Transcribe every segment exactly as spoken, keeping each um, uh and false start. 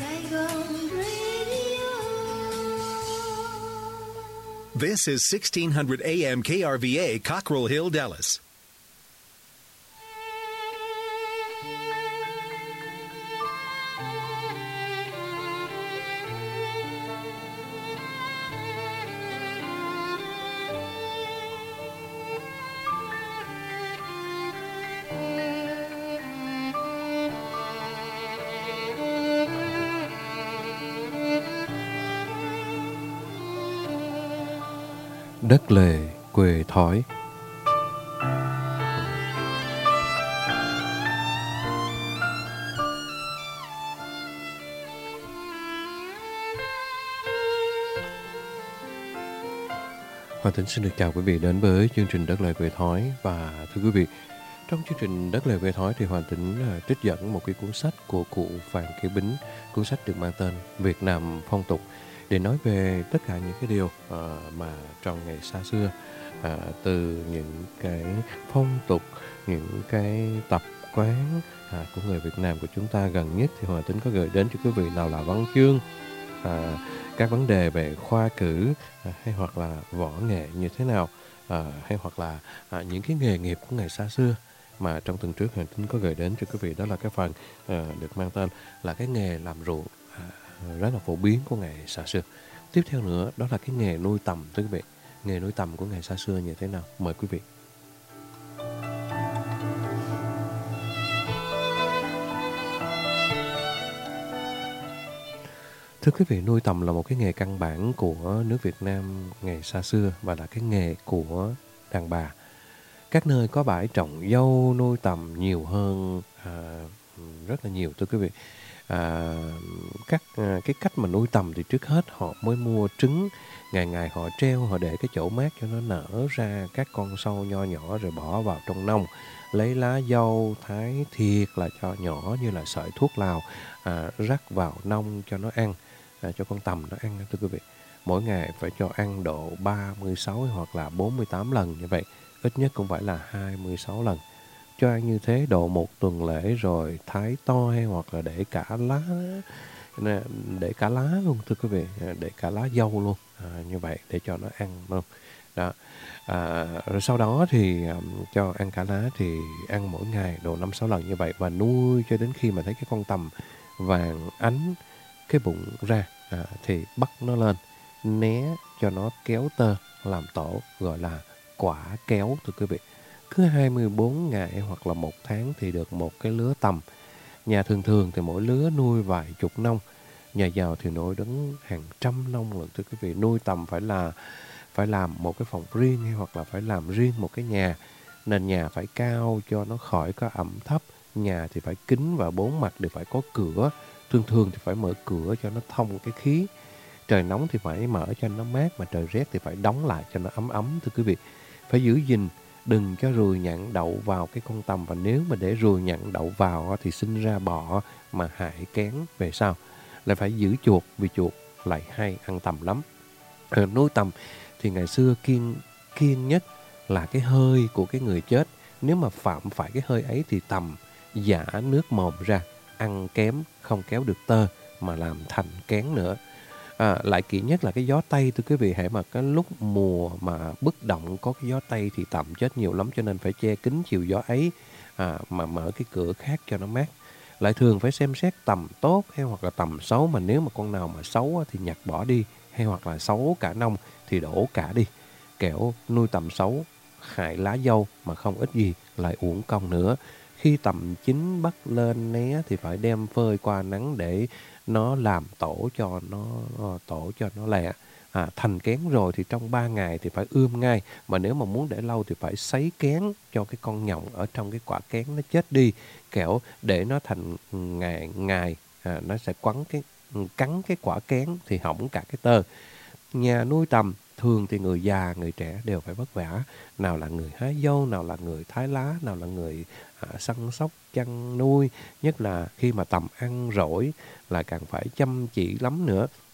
Saigon Radio. This is sixteen hundred A M K R V A, Cockrell Hill, Dallas. Đất lề quê thói. Hoàng Tĩnh xin được chào quý vị đến với chương trình Đất lề quê thói. Và thưa quý vị, trong chương trình Đất lề quê thói thì Hoàng Tĩnh trích dẫn một cái cuốn sách của cụ Phan Kế Bính. Cuốn sách được mang tên Việt Nam Phong Tục, để nói về tất cả những cái điều uh, mà trong ngày xa xưa, uh, từ những cái phong tục, những cái tập quán uh, của người Việt Nam của chúng ta. Gần nhất thì Hoàng Tĩnh có gửi đến cho quý vị nào là văn chương, uh, các vấn đề về khoa cử, uh, hay hoặc là võ nghệ như thế nào, uh, hay hoặc là uh, những cái nghề nghiệp của ngày xa xưa. Mà trong tuần trước Hoàng Tĩnh có gửi đến cho quý vị, đó là cái phần uh, được mang tên là cái nghề làm ruộng, uh, rất là phổ biến của ngày xa xưa. Tiếp theo nữa đó là cái nghề nuôi tầm, thưa quý vị. Nghề nuôi tầm của ngày xa xưa như thế nào? Mời quý vị. Thưa quý vị, nuôi tầm là một cái nghề căn bản của nước Việt Nam ngày xa xưa và là cái nghề của đàn bà. Các nơi có bãi trồng dâu nuôi tầm nhiều hơn à, rất là nhiều, thưa quý vị. À, các à, cái cách mà nuôi tầm thì trước hết họ mới mua trứng, ngày ngày họ treo, họ để cái chỗ mát cho nó nở ra các con sâu nho nhỏ, rồi bỏ vào trong nông, lấy lá dâu thái thiệt là cho nhỏ như là sợi thuốc lào, à, rắc vào nông cho nó ăn, à, cho con tầm nó ăn, thưa quý vị. Mỗi ngày phải cho ăn độ ba mươi sáu hoặc là bốn mươi tám lần như vậy, ít nhất cũng phải là hai mươi sáu lần. Cho ăn như thế độ một tuần lễ, rồi thái to hay hoặc là để cả lá, để cả lá luôn, thưa quý vị, để cả lá dâu luôn, à, như vậy để cho nó ăn luôn. Đó. À, rồi sau đó thì um, cho ăn cả lá, thì ăn mỗi ngày độ năm sáu lần như vậy, và nuôi cho đến khi mà thấy cái con tầm vàng ánh cái bụng ra, à, thì bắt nó lên, né cho nó kéo tơ làm tổ, gọi là quả kéo, thưa quý vị. Cứ hai mươi bốn ngày hoặc là một tháng thì được một cái lứa tầm. Nhà thường thường thì mỗi lứa nuôi vài chục nông, nhà giàu thì nuôi đến hàng trăm nông lận, thưa quý vị. Nuôi tầm phải là phải làm một cái phòng riêng, hay hoặc là phải làm riêng một cái nhà. Nền nhà phải cao cho nó khỏi có ẩm thấp. Nhà thì phải kín và bốn mặt đều phải có cửa. Thường thường thì phải mở cửa cho nó thông cái khí. Trời nóng thì phải mở cho nó mát, mà trời rét thì phải đóng lại cho nó ấm ấm, thưa quý vị. Phải giữ gìn đừng cho ruồi nhặn đậu vào cái con tầm, và nếu mà để ruồi nhặn đậu vào thì sinh ra bọ mà hại kén về sau. Lại phải giữ chuột, vì chuột lại hay ăn tầm lắm. À, nuôi tầm thì ngày xưa kiêng kiêng nhất là cái hơi của cái người chết. Nếu mà phạm phải cái hơi ấy thì tầm giả nước mồm ra, ăn kém, không kéo được tơ mà làm thành kén nữa. À, lại kỹ nhất là cái gió Tây, thưa quý vị. Hãy mà cái lúc mùa mà bất động có cái gió Tây thì tầm chết nhiều lắm, cho nên phải che kín chiều gió ấy, à, mà mở cái cửa khác cho nó mát. Lại thường phải xem xét tầm tốt hay hoặc là tầm xấu, mà nếu mà con nào mà xấu thì nhặt bỏ đi, hay hoặc là xấu cả nông thì đổ cả đi. Kẻo nuôi tầm xấu hại lá dâu mà không ít gì, lại uổng công nữa. Khi tầm chín bắt lên né thì phải đem phơi qua nắng để nó làm tổ cho nó tổ cho nó lẹ. À, thành kén rồi thì trong ba ngày thì phải ươm ngay, mà nếu mà muốn để lâu thì phải sấy kén cho cái con nhộng ở trong cái quả kén nó chết đi, kẻo để nó thành ngày ngày à, nó sẽ quấn cái cắn cái quả kén thì hỏng cả cái tơ. Nhà nuôi tầm thường thì người già, người trẻ đều phải vất vả. Nào là người hái dâu, nào là người thái lá, nào là người à, săn sóc, chăn nuôi. Nhất là khi mà tầm ăn rỗi là càng phải chăm chỉ lắm nữa.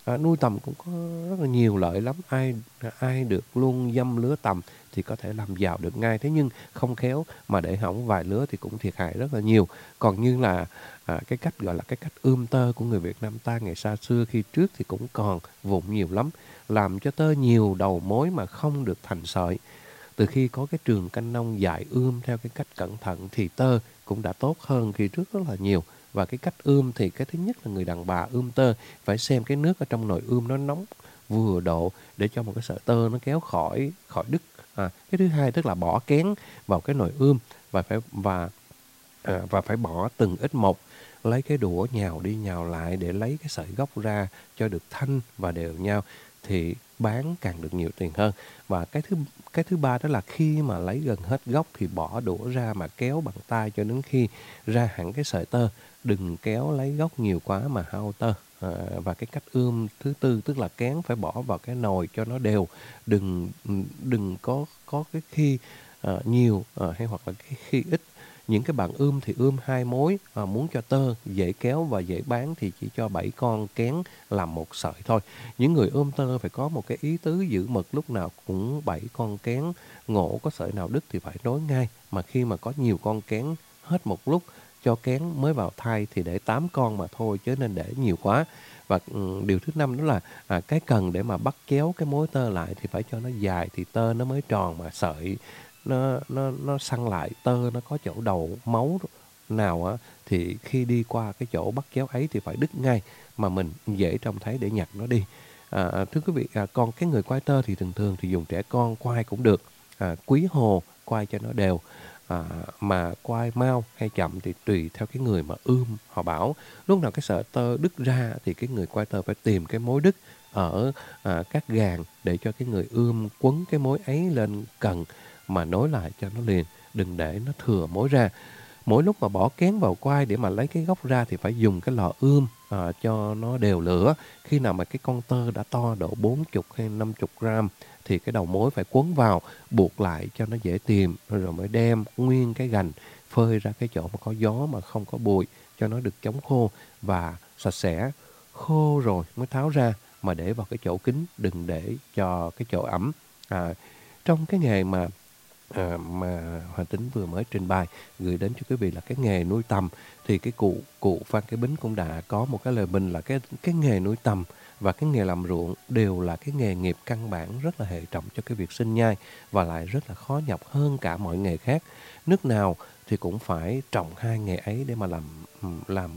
À, nuôi tầm cũng có rất là nhiều lợi lắm. Ai ai được luôn dăm lứa tầm thì có thể làm giàu được ngay. Thế nhưng không khéo mà để hỏng vài lứa thì cũng thiệt hại rất là nhiều. Còn như là à, cái cách gọi là cái cách ươm tơ của người Việt Nam ta ngày xa xưa khi trước thì cũng còn vụng nhiều lắm. Làm cho tơ nhiều đầu mối mà không được thành sợi. Từ khi có cái trường canh nông dạy ươm theo cái cách cẩn thận thì tơ cũng đã tốt hơn khi trước rất là nhiều. Và cái cách ươm thì cái thứ nhất là người đàn bà ươm tơ phải xem cái nước ở trong nồi ươm nó nóng vừa độ để cho một cái sợi tơ nó kéo khỏi khỏi đứt. À, cái thứ hai tức là bỏ kén vào cái nồi ươm và phải và à, và phải bỏ từng ít một, lấy cái đũa nhào đi nhào lại để lấy cái sợi gốc ra cho được thanh và đều nhau thì bán càng được nhiều tiền hơn. Và cái thứ cái thứ ba đó là khi mà lấy gần hết gốc thì bỏ đũa ra mà kéo bằng tay cho đến khi ra hẳn cái sợi tơ. Đừng kéo lấy gốc nhiều quá mà hao tơ. À, và cái cách ươm thứ tư tức là kén phải bỏ vào cái nồi cho nó đều. Đừng đừng có có cái khi à, nhiều à, hay hoặc là cái khi ít. Những cái bạn ươm thì ươm hai mối, à, muốn cho tơ dễ kéo và dễ bán thì chỉ cho bảy con kén làm một sợi thôi. Những người ươm tơ phải có một cái ý tứ giữ mực, lúc nào cũng bảy con kén, ngộ có sợi nào đứt thì phải nối ngay. Mà khi mà có nhiều con kén hết một lúc cho kén mới vào thai thì để tám con mà thôi, chứ nên để nhiều quá. Và ừ, điều thứ năm đó là à, cái cần để mà bắt chéo cái mối tơ lại thì phải cho nó dài thì tơ nó mới tròn, mà sợi nó nó nó săn lại, tơ nó có chỗ đầu máu nào á thì khi đi qua cái chỗ bắt chéo ấy thì phải đứt ngay, mà mình dễ trông thấy để nhặt nó đi. À, thưa quý vị, à, còn cái người quay tơ thì thường thường thì dùng trẻ con quay cũng được, à, quý hồ quay cho nó đều. À, mà quay mau hay chậm thì tùy theo cái người mà ươm. Họ bảo lúc nào cái sợi tơ đứt ra thì cái người quay tơ phải tìm cái mối đứt ở à, các gàn để cho cái người ươm quấn cái mối ấy lên cần mà nối lại cho nó liền, đừng để nó thừa mối ra. Mỗi lúc mà bỏ kén vào quai để mà lấy cái gốc ra thì phải dùng cái lò ươm à, cho nó đều lửa. Khi nào mà cái con tơ đã to độ bốn mươi hay năm mươi gram thì cái đầu mối phải quấn vào, buộc lại cho nó dễ tìm, rồi mới đem nguyên cái gành phơi ra cái chỗ mà có gió mà không có bụi cho nó được chống khô và sạch sẽ. Khô rồi mới tháo ra mà để vào cái chỗ kín, đừng để cho cái chỗ ẩm. À, trong cái nghề mà à, mà Hoàng Tính vừa mới trình bày gửi đến cho quý vị là cái nghề nuôi tầm, thì cái cụ cụ Phan Kế Bính cũng đã có một cái lời bình là cái cái nghề nuôi tầm và cái nghề làm ruộng đều là cái nghề nghiệp căn bản rất là hệ trọng cho cái việc sinh nhai và lại rất là khó nhọc hơn cả mọi nghề khác. Nước nào thì cũng phải trồng hai nghề ấy để mà làm làm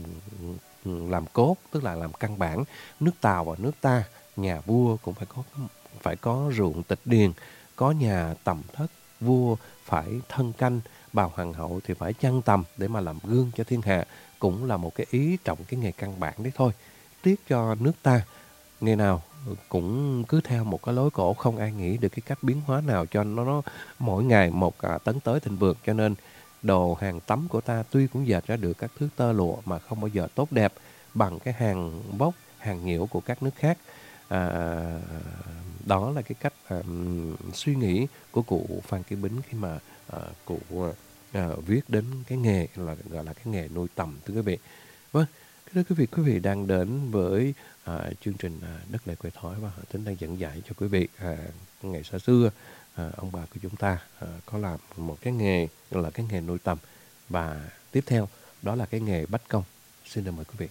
làm cốt, tức là làm căn bản. Nước Tàu và nước ta, nhà vua cũng phải có phải có ruộng tịch điền, có nhà tầm thất, vua phải thân canh, bào hoàng hậu thì phải chăn tầm để mà làm gương cho thiên hạ, cũng là một cái ý trọng cái nghề căn bản đấy thôi. Tiếc cho nước ta, ngày nào cũng cứ theo một cái lối cổ, không ai nghĩ được cái cách biến hóa nào cho nó, nó mỗi ngày một à, tấn tới thịnh vượng, cho nên đồ hàng tắm của ta tuy cũng dệt ra được các thứ tơ lụa mà không bao giờ tốt đẹp bằng cái hàng vóc, hàng nhiễu của các nước khác. À, đó là cái cách à, suy nghĩ của cụ Phan Kế Bính khi mà à, cụ à, viết đến cái nghề là gọi là cái nghề nuôi tầm, thưa quý vị. Vâng, thưa quý vị, quý vị đang đến với à, chương trình à, Đất Lệ Quê Thói và Tính đang dẫn giải cho quý vị à, ngày xa xưa à, ông bà của chúng ta à, có làm một cái nghề là cái nghề nuôi tầm, và tiếp theo đó là cái nghề bách công. Xin được mời quý vị.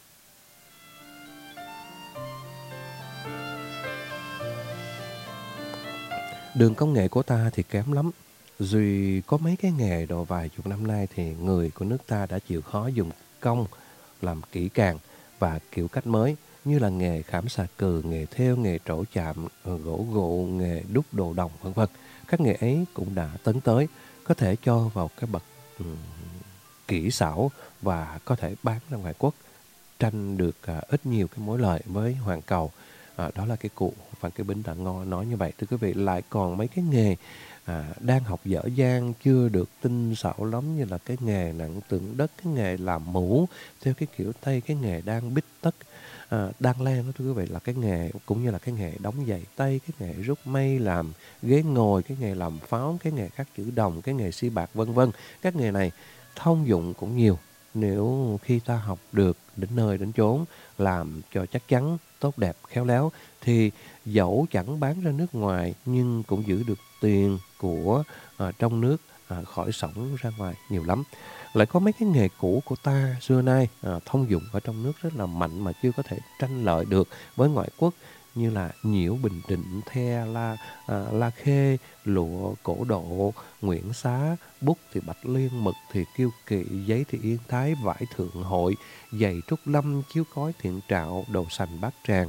Đường công nghệ của ta thì kém lắm. Duy có mấy cái nghề độ vài chục năm nay thì người của nước ta đã chịu khó dùng công làm kỹ càng và kiểu cách mới, như là nghề khảm xà cừ, nghề thêu, nghề trổ chạm, gỗ gụ, nghề đúc đồ đồng, vân vân. Các nghề ấy cũng đã tấn tới, có thể cho vào cái bậc um, kỹ xảo và có thể bán ra ngoài quốc, tranh được uh, ít nhiều cái mối lợi với hoàn cầu. À, đó là cái cụ Phan Kế Bính đã ngo nói như vậy. Thưa quý vị, lại còn mấy cái nghề à, đang học dở dang, chưa được tinh xảo lắm, như là cái nghề nặng tượng đất, cái nghề làm mũ theo cái kiểu Tây, cái nghề đang bít tất, à, đang len đó thưa quý vị, là cái nghề cũng như là cái nghề đóng giày Tây, cái nghề rút mây, làm ghế ngồi, cái nghề làm pháo, cái nghề khắc chữ đồng, cái nghề si bạc, vân vân. Các nghề này thông dụng cũng nhiều. Nếu khi ta học được đến nơi đến chốn, làm cho chắc chắn tốt đẹp, khéo léo thì dẫu chẳng bán ra nước ngoài nhưng cũng giữ được tiền của à, trong nước à, khỏi xổng ra ngoài nhiều lắm. Lại có mấy cái nghề cũ của ta xưa nay à, thông dụng ở trong nước rất là mạnh mà chưa có thể tranh lợi được với ngoại quốc, như là nhiễu Bình Định, the la à, la khê, lụa cổ độ, Nguyễn Xá, bút thì Bạch Liên, mực thì Kiêu Kỵ, giấy thì Yên Thái, vải Thượng Hội, giày Trúc Lâm, chiếu cói Thiện Trạo, đồ sành Bát Tràng,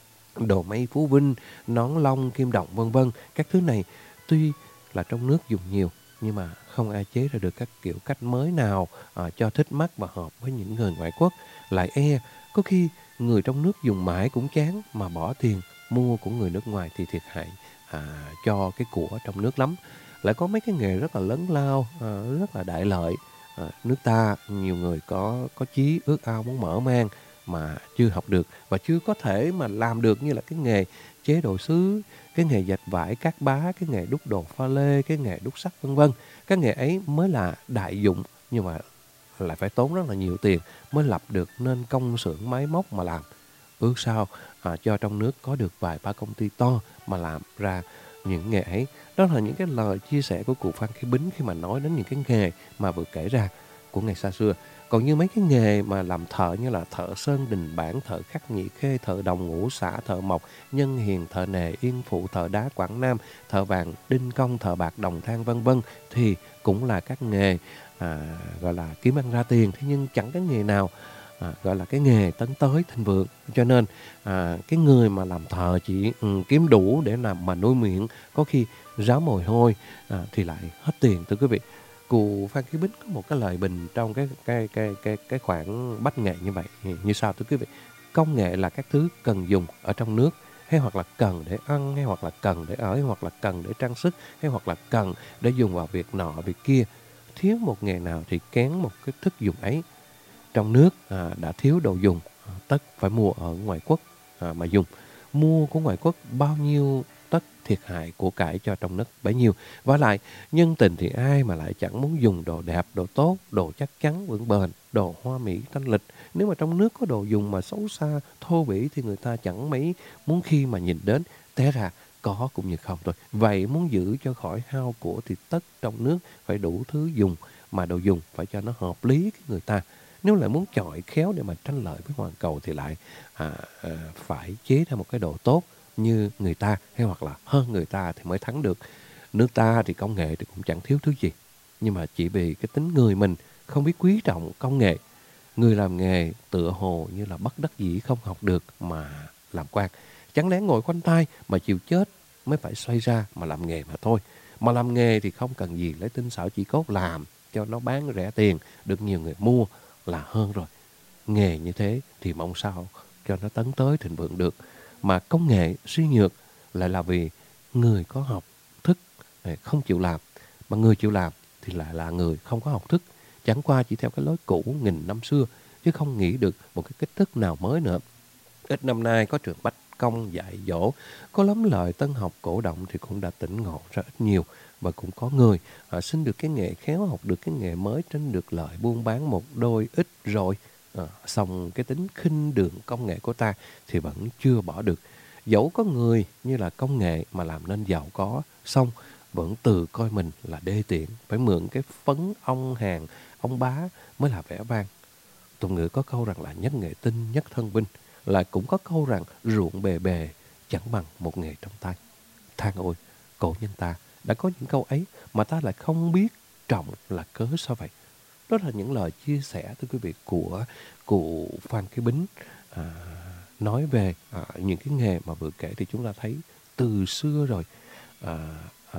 đồ may Phú Vinh, nón lông Kim Động vân vân. Các thứ này tuy là trong nước dùng nhiều nhưng mà không ai chế ra được các kiểu cách mới nào à, cho thích mắt và hợp với những người ngoại quốc. Lại e có khi người trong nước dùng mãi cũng chán mà bỏ tiền mua của người nước ngoài thì thiệt hại à, cho cái của trong nước lắm. Lại có mấy cái nghề rất là lớn lao, à, rất là đại lợi. À, nước ta nhiều người có có chí ước ao muốn mở mang mà chưa học được và chưa có thể mà làm được, như là cái nghề chế đồ sứ, cái nghề dệt vải cát bá, cái nghề đúc đồ pha lê, cái nghề đúc sắt vân vân. Các nghề ấy mới là đại dụng nhưng mà lại phải tốn rất là nhiều tiền mới lập được nên công xưởng máy móc mà làm. Ước sao à, cho trong nước có được vài ba công ty to mà làm ra những nghề ấy. Đó là những cái lời chia sẻ của cụ Phan Kế Bính khi mà nói đến những cái nghề mà vừa kể ra của ngày xa xưa. Còn như mấy cái nghề mà làm thợ như là thợ sơn đình bản, thợ khắc nhị khê, thợ đồng ngũ xã, thợ mộc, nhân hiền, thợ nề Yên Phụ, thợ đá Quảng Nam, thợ vàng Đinh Công, thợ bạc Đồng Thang vân vân thì cũng là các nghề à, gọi là kiếm ăn ra tiền. Thế nhưng chẳng cái nghề nào à, gọi là cái nghề tấn tới thịnh vượng. Cho nên à, cái người mà làm thợ chỉ ừ, kiếm đủ để làm mà nuôi miệng, có khi ráo mồi hôi à, thì lại hết tiền, thưa quý vị. Cụ Phan Kế Bính có một cái lời bình trong cái cái cái cái cái khoản bách nghệ như vậy như sau, thưa quý vị: công nghệ là các thứ cần dùng ở trong nước, hay hoặc là cần để ăn, hay hoặc là cần để ở, hay hoặc là cần để trang sức, hay hoặc là cần để dùng vào việc nọ việc kia. Thiếu một nghề nào thì kén một cái thức dùng ấy. Trong nước à, đã thiếu đồ dùng, à, tất phải mua ở ngoại quốc à, mà dùng. Mua của ngoại quốc bao nhiêu tất thiệt hại của cải cho trong nước bấy nhiêu. Và lại nhân tình thì ai mà lại chẳng muốn dùng đồ đẹp, đồ tốt, đồ chắc chắn vững bền, đồ hoa mỹ thanh lịch. Nếu mà trong nước có đồ dùng mà xấu xa thô bỉ thì người ta chẳng mấy muốn khi mà nhìn đến. Té ra có cũng như không thôi. Vậy muốn giữ cho khỏi hao của thì tất trong nước phải đủ thứ dùng, mà đồ dùng phải cho nó hợp lý cái người ta. Nếu lại muốn chọi khéo để mà tranh lợi với hoàn cầu thì lại à, à, phải chế ra một cái đồ tốt như người ta, hay hoặc là hơn người ta thì mới thắng được. Nước ta thì công nghệ thì cũng chẳng thiếu thứ gì, nhưng mà chỉ vì cái tính người mình không biết quý trọng công nghệ, người làm nghề tựa hồ như là bất đắc dĩ không học được mà làm quan. Chẳng lẽ ngồi khoanh tay mà chịu chết mới phải xoay ra mà làm nghề mà thôi. Mà làm nghề thì không cần gì lấy tinh xảo chỉ cốt, làm cho nó bán rẻ tiền được nhiều người mua là hơn rồi. Nghề như thế thì mong sao cho nó tấn tới thịnh vượng được. Mà công nghệ suy nhược lại là vì người có học thức không chịu làm, mà người chịu làm thì lại là người không có học thức, chẳng qua chỉ theo cái lối cũ nghìn năm xưa chứ không nghĩ được một cái cách thức nào mới nữa. Ít năm nay có trường Bách Công dạy dỗ, có lắm lời tân học cổ động thì cũng đã tỉnh ngộ ra ít nhiều. Và cũng có người à, xin được cái nghề khéo, học được cái nghề mới, tránh được lợi buôn bán một đôi ít rồi. À, xong cái tính khinh đường công nghệ của ta thì vẫn chưa bỏ được. Dẫu có người như là công nghệ mà làm nên giàu có, xong vẫn tự coi mình là đê tiện, phải mượn cái phấn ông hàng, ông bá mới là vẻ vang. Tục ngữ có câu rằng là nhất nghệ tinh, nhất thân binh. Lại cũng có câu rằng ruộng bề bề chẳng bằng một nghề trong tay. Than ôi, cổ nhân ta đã có những câu ấy mà ta lại không biết trọng là cớ sao vậy. Đó là những lời chia sẻ, thưa quý vị, của cụ Phan Kế Bính à, nói về à, những cái nghề mà vừa kể. Thì chúng ta thấy từ xưa rồi à, à,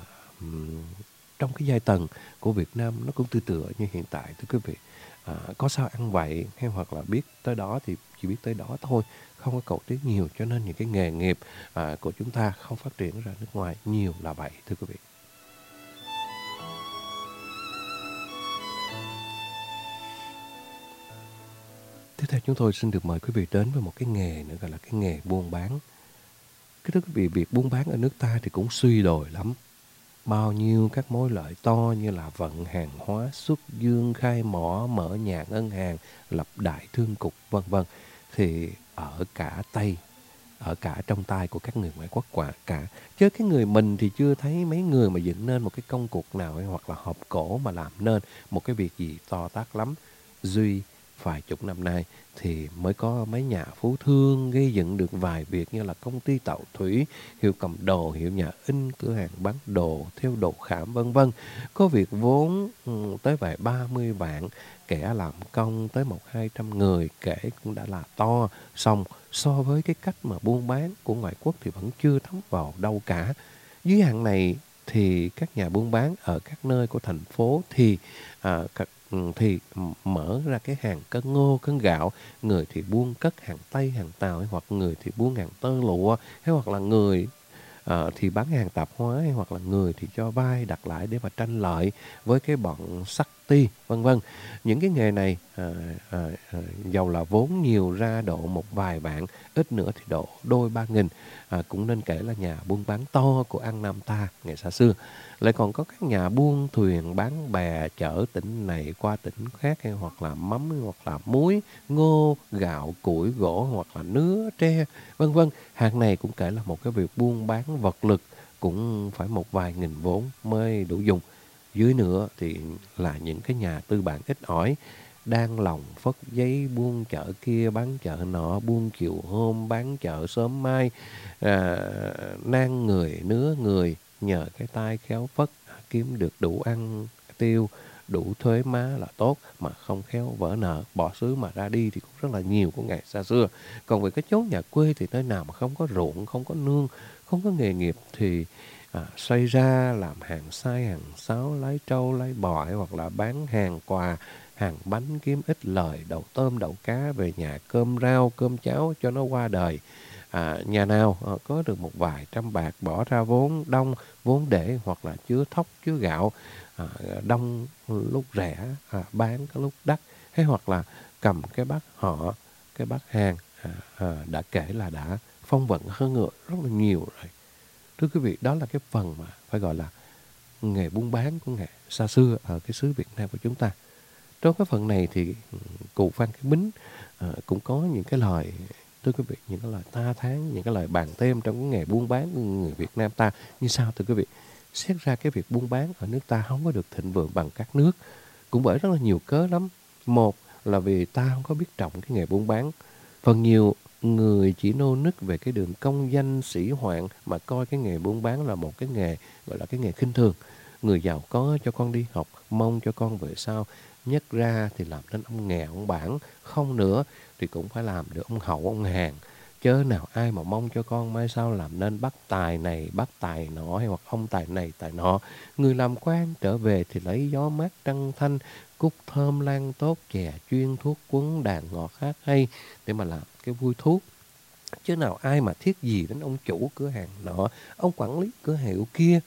um, trong cái giai tầng của Việt Nam nó cũng tư tựa như hiện tại, thưa quý vị. À, có sao ăn vậy, hay hoặc là biết tới đó thì chỉ biết tới đó thôi, không có cầu tiến nhiều, cho nên những cái nghề nghiệp à, của chúng ta không phát triển ra nước ngoài nhiều là vậy, thưa quý vị. Tiếp theo chúng tôi xin được mời quý vị đến với một cái nghề nữa, gọi là cái nghề buôn bán. Cái thưa quý vị, việc buôn bán ở nước ta thì cũng suy đồi lắm. Bao nhiêu các mối lợi to như là vận hàng hóa, xuất dương, khai mỏ, mở nhà ngân hàng, lập đại thương cục vân vân thì ở cả tay, ở cả trong tay của các người ngoại quốc quả cả. Chứ cái người mình thì chưa thấy mấy người mà dựng nên một cái công cuộc nào hay hoặc là họp cổ mà làm nên một cái việc gì to tát lắm. Duy vài chục năm nay thì mới có mấy nhà phú thương gây dựng được vài việc như là công ty tàu thủy, hiệu cầm đồ, hiệu nhà in, cửa hàng bán đồ, theo đồ khảm vân vân. Có việc vốn ừ, tới vài ba mươi vạn, kẻ làm công tới một hai trăm người, kể cũng đã là to. Xong so với cái cách mà buôn bán của ngoại quốc thì vẫn chưa thấm vào đâu cả. Dưới hạn này thì các nhà buôn bán ở các nơi của thành phố thì à, các, ừ, thì mở ra cái hàng cân ngô, cân gạo, người thì buôn cất hàng Tây, hàng Tàu, hay hoặc người thì buôn hàng tơ lụa, hay hoặc là người Ờ, thì bán hàng tạp hóa, hay hoặc là người thì cho vay đặt lại để mà tranh lợi với cái bọn sắt ti vân vân. Những cái nghề này à, à, à, dầu là vốn nhiều ra độ một vài vạn, ít nữa thì độ đôi ba nghìn, à, cũng nên kể là nhà buôn bán to của An Nam ta ngày xa xưa. Lại còn có các nhà buôn thuyền bán bè chở tỉnh này qua tỉnh khác, hay hoặc là mắm, hay hoặc là muối, ngô, gạo, củi, gỗ, hoặc là nứa, tre vân vân. Hàng này cũng kể là một cái việc buôn bán vật lực, cũng phải một vài nghìn vốn mới đủ dùng. Dưới nữa thì là những cái nhà tư bản ít ỏi, đang lòng phất giấy buôn chợ kia bán chợ nọ, buôn chiều hôm bán chợ sớm mai, à, nang người nứa người, nhờ cái tay khéo phất kiếm được đủ ăn tiêu, đủ thuế má là tốt, mà không khéo vỡ nợ bỏ xứ mà ra đi thì cũng rất là nhiều của ngày xa xưa. Còn về cái chốn nhà quê thì nơi nào mà không có ruộng, không có nương, không có nghề nghiệp thì à, xoay ra làm hàng sai, hàng sáo, lái trâu, lái bò, hoặc là bán hàng quà, hàng bánh kiếm ít lời, đậu tôm, đậu cá về nhà cơm rau, cơm cháo cho nó qua đời. À, nhà nào à, có được một vài trăm bạc bỏ ra vốn đông, vốn để hoặc là chứa thóc, chứa gạo, à, đông lúc rẻ, à, bán cái lúc đắt, hay hoặc là cầm cái bát họ, cái bát hàng, à, à, đã kể là đã phong vận hơn ngựa rất là nhiều rồi. Thưa quý vị, đó là cái phần mà phải gọi là nghề buôn bán của ngày xa xưa ở cái xứ Việt Nam của chúng ta. Trong cái phần này thì cụ Phan Cái Bính à, cũng có những cái lời, thưa quý vị, những cái lời ta thán, những cái lời bàn thêm trong cái nghề buôn bán của người Việt Nam ta như sao thưa quý vị. Xét ra cái việc buôn bán ở nước ta không có được thịnh vượng bằng các nước, cũng bởi rất là nhiều cớ lắm. Một là vì ta không có biết trọng cái nghề buôn bán. Phần nhiều người chỉ nô nức về cái đường công danh sĩ hoạn, mà coi cái nghề buôn bán là một cái nghề gọi là cái nghề khinh thường. Người giàu có cho con đi học, mong cho con về sau nhất ra thì làm nên ông nghèo, ông bản, không nữa thì cũng phải làm được ông hậu, ông hàng. Chớ nào ai mà mong cho con mai sau làm nên bác tài này, bác tài nọ, hay hoặc ông tài này, tài nọ. Người làm quan trở về thì lấy gió mát trăng thanh, cúc thơm lan tốt, chè chuyên, thuốc quấn, đàn ngọt hát hay để mà làm cái vui thú. Chứ nào ai mà thiết gì đến ông chủ cửa hàng nọ, ông quản lý cửa hiệu kia,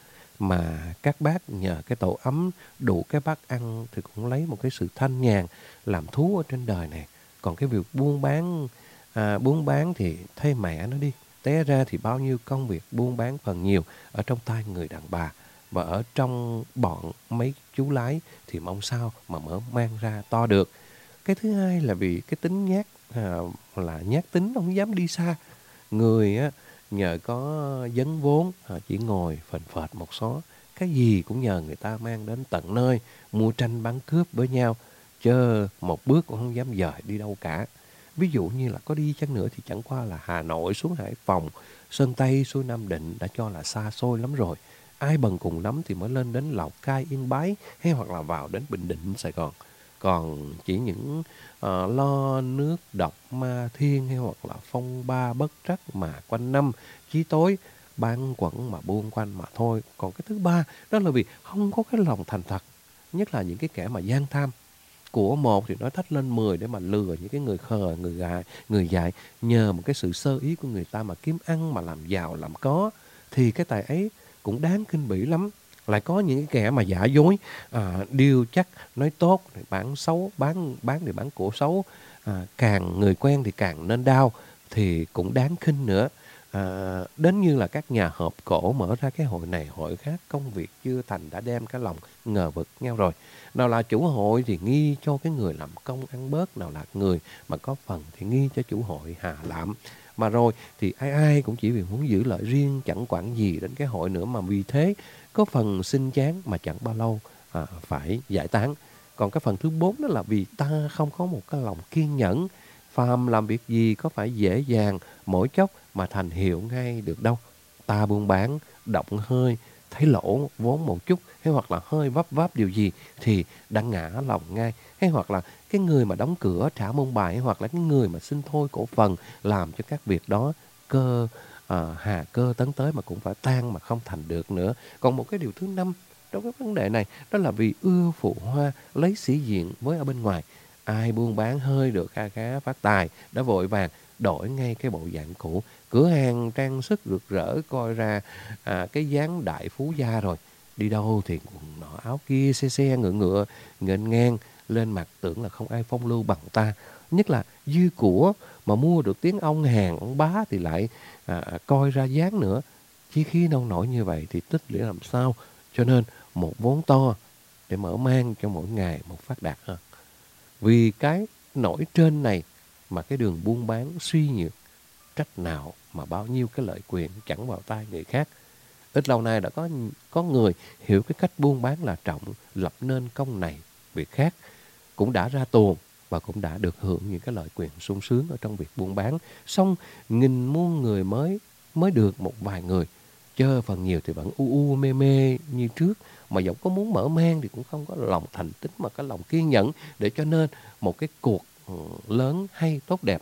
mà các bác nhờ cái tổ ấm đủ cái bát ăn thì cũng lấy một cái sự thanh nhàn làm thú ở trên đời này. Còn cái việc buôn bán à, buôn bán thì thay mẹ nó đi, té ra thì bao nhiêu công việc buôn bán phần nhiều ở trong tay người đàn bà, và ở trong bọn mấy chú lái thì mong sao mà mở mang ra to được. Cái thứ hai là vì cái tính nhát, à, là nhát tính, không dám đi xa. Người á nhờ có dấn vốn, họ chỉ ngồi phền phệt một xó, cái gì cũng nhờ người ta mang đến tận nơi, mua tranh bán cướp với nhau, chớ một bước cũng không dám dời đi đâu cả. Ví dụ như là có đi chăng nữa thì chẳng qua là Hà Nội xuống Hải Phòng, Sơn Tây xuống Nam Định đã cho là xa xôi lắm rồi. Ai bần cùng lắm thì mới lên đến Lào Cai, Yên Bái, hay hoặc là vào đến Bình Định, Sài Gòn. Còn chỉ những uh, lo nước độc ma thiên, hay hoặc là phong ba bất trắc mà quanh năm chí tối bán quẩn mà buôn quanh mà thôi. Còn cái thứ ba đó là vì không có cái lòng thành thật, nhất là những cái kẻ mà gian tham. Của một thì nói thách lên mười để mà lừa những cái người khờ, người gài, người dại, nhờ một cái sự sơ ý của người ta mà kiếm ăn, mà làm giàu làm có, thì cái tài ấy cũng đáng khinh bỉ lắm. Lại có những cái kẻ mà giả dối, à, điêu chắc, nói tốt, bán xấu, bán bán để bán của xấu, à, càng người quen thì càng nên đau, thì cũng đáng khinh nữa. À, đến như là các nhà họp cổ mở ra cái hội này hội khác, công việc chưa thành đã đem cái lòng ngờ vực nhau rồi. Nào là chủ hội thì nghi cho cái người làm công ăn bớt, nào là người mà có phần thì nghi cho chủ hội hà lạm. Mà rồi thì ai ai cũng chỉ vì muốn giữ lợi riêng, chẳng quản gì đến cái hội nữa, mà vì thế có phần xin chán mà chẳng bao lâu à, phải giải tán. Còn cái phần thứ bốn đó là vì ta không có một cái lòng kiên nhẫn, phàm làm việc gì có phải dễ dàng mỗi chốc mà thành hiệu ngay được đâu. Ta buôn bán, động hơi, thấy lỗ vốn một chút, hay hoặc là hơi vấp váp điều gì thì đang ngã lòng ngay. Hay hoặc là cái người mà đóng cửa trả môn bài, hay hoặc là cái người mà xin thôi cổ phần làm cho các việc đó cơ à, hà cơ tấn tới mà cũng phải tan mà không thành được nữa. Còn một cái điều thứ năm trong cái vấn đề này đó là vì ưa phụ hoa, lấy sĩ diện với ở bên ngoài. Ai buôn bán hơi được kha khá phát tài đã vội vàng đổi ngay cái bộ dạng cũ, cửa hàng trang sức rực rỡ coi ra à, cái dáng đại phú gia rồi. Đi đâu thì quần nọ áo kia xe xe ngựa ngựa nghênh ngang lên mặt, tưởng là không ai phong lưu bằng ta. Nhất là dư của mà mua được tiếng ông hàng ông bá thì lại à, coi ra dáng nữa. Chỉ khi nông nổi như vậy thì tích lũy làm sao, cho nên một vốn to để mở mang cho mỗi ngày một phát đạt hơn. Vì cái nổi trên này mà cái đường buôn bán suy nhược, trách nào mà bao nhiêu cái lợi quyền chẳng vào tay người khác. Ít lâu nay đã có có người hiểu cái cách buôn bán là trọng, lập nên công này việc khác, cũng đã ra tuồng và cũng đã được hưởng những cái lợi quyền sung sướng ở trong việc buôn bán. Xong nghìn muôn người mới mới được một vài người, chớ phần nhiều thì vẫn u u mê mê như trước, mà dẫu có muốn mở mang thì cũng không có lòng thành tín mà cái lòng kiên nhẫn để cho nên một cái cuộc lớn hay tốt đẹp.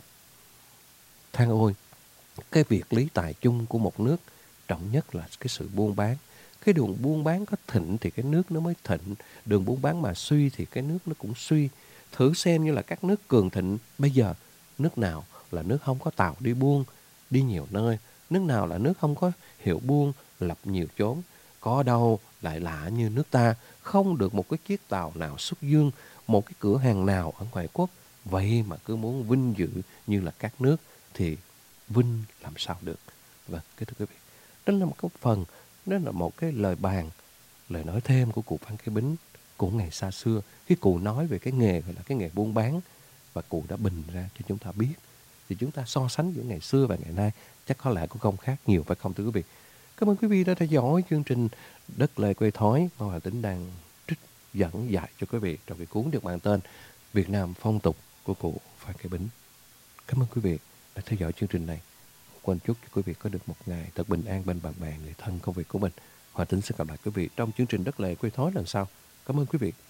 Than ôi, cái việc lý tài chung của một nước trọng nhất là cái sự buôn bán. Cái đường buôn bán có thịnh thì cái nước nó mới thịnh, đường buôn bán mà suy thì cái nước nó cũng suy. Thử xem như là các nước cường thịnh bây giờ, nước nào là nước không có tàu đi buôn, đi nhiều nơi, nước nào là nước không có hiệu buôn, lập nhiều chốn. Có đâu lại lạ như nước ta, không được một cái chiếc tàu nào xuất dương, một cái cửa hàng nào ở ngoại quốc. Vậy mà cứ muốn vinh dự như là các nước thì vinh làm sao được. Vâng, kính thưa quý vị, đó là một cái phần, đó là một cái lời bàn, lời nói thêm của cụ Phan Kế Bính của ngày xa xưa. Khi cụ nói về cái nghề gọi là cái nghề buôn bán, và cụ đã bình ra cho chúng ta biết, thì chúng ta so sánh giữa ngày xưa và ngày nay chắc có lẽ có không khác nhiều, phải không thưa quý vị? Cảm ơn quý vị đã theo dõi chương trình Đất Lề Quê Thói mà Hòa Tính đang trích dẫn dạy cho quý vị trong cái cuốn được mang tên Việt Nam Phong Tục của cụ Phan Kế Bính. Cảm ơn quý vị đã theo dõi chương trình này. Quên chúc cho quý vị có được một ngày thật bình an bên bạn bè, người thân, công việc của mình. Hòa Tính sẽ gặp lại quý vị trong chương trình Đất Lề Quê Thói lần sau. Cảm ơn quý vị.